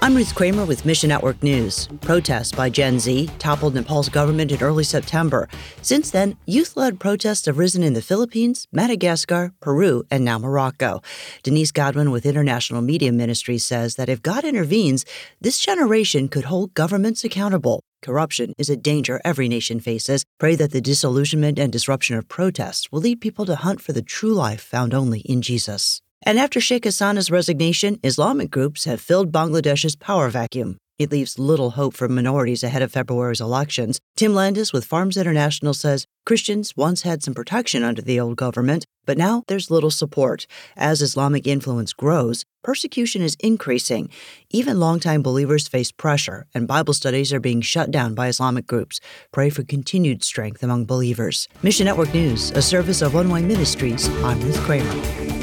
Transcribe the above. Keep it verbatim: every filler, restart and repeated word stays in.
I'm Ruth Kramer with Mission Network News. Protests by Gen Z toppled Nepal's government in early September. Since then, youth-led protests have risen in the Philippines, Madagascar, Peru, and now Morocco. Denise Godwin with International Media Ministries says that if God intervenes, this generation could hold governments accountable. Corruption is a danger every nation faces. Pray that the disillusionment and disruption of protests will lead people to hunt for the true life found only in Jesus. And after Sheikh Hasina's resignation, Islamic groups have filled Bangladesh's power vacuum. It leaves little hope for minorities ahead of February's elections. Tim Landis with Farms International says Christians once had some protection under the old government, but now there's little support. As Islamic influence grows, persecution is increasing. Even longtime believers face pressure, and Bible studies are being shut down by Islamic groups. Pray for continued strength among believers. Mission Network News, a service of One Way Ministries. I'm Ruth Kramer.